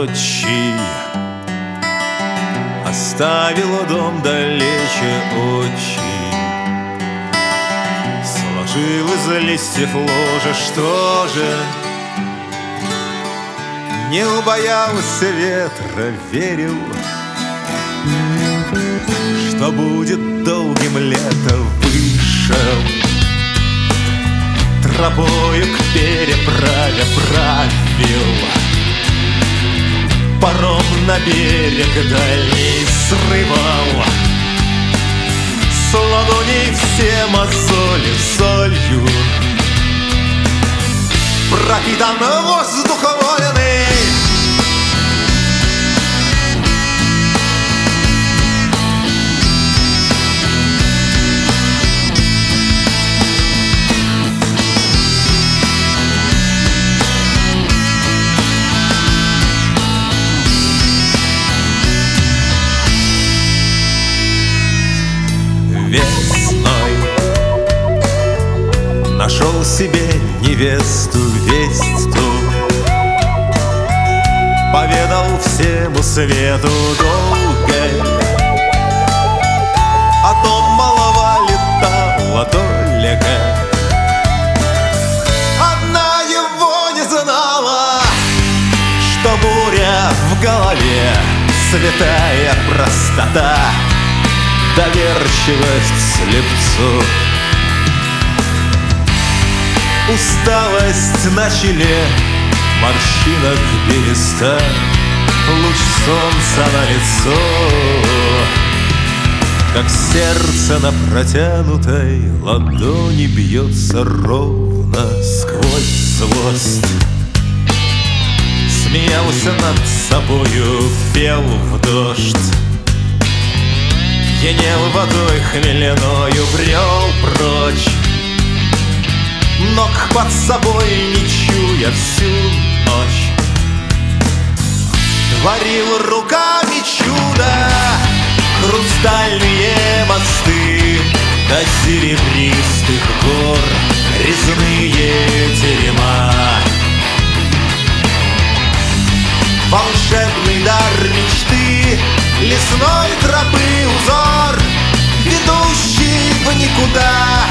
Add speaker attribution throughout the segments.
Speaker 1: ночи оставила дом далече очень. Сложил из листьев ложе, что же? Не убоялся ветра, верил, что будет долгим лето. Вышел тропою к переправе, правил паром на берег дальний, срывал с ладоней все мозоли солью. Пропитан воздухом войны, весной нашел себе невесту, весть ту поведал всему свету долгой. О том малого летала только, одна его не знала, что буря в голове, святая простота, доверчивость слепцу, усталость на челе, морщинок береста, луч солнца на лицо, как сердце на протянутой ладони бьется ровно сквозь злость. Смеялся над собою, пел в дождь, пьянел водой хмеленою, брел прочь, ног под собой не чуя всю ночь. Творил руками чудо, хрустальные мосты до серебристых гор, резные терема. Волшебный дар мечты, лесной тропы узор, ведущий в никуда.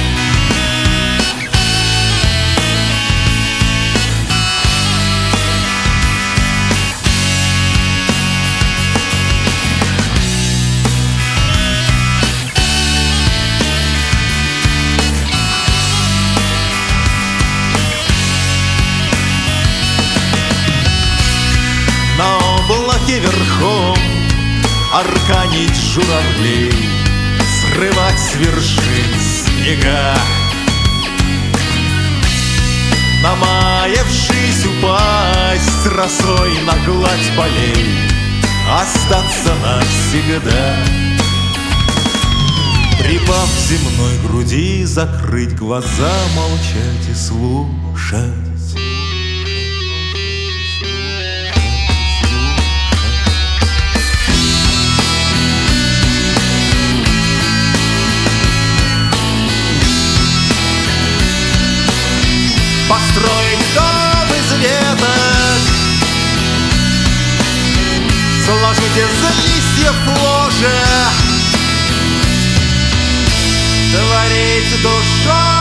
Speaker 1: На облаке верхом арканить журавлей, срывать с вершин снега, намаявшись упасть росой на гладь полей, остаться навсегда. Припав к земной груди, закрыть глаза, молчать и слушать. Построить дом из веток, сложить из листьев ложе, творить душой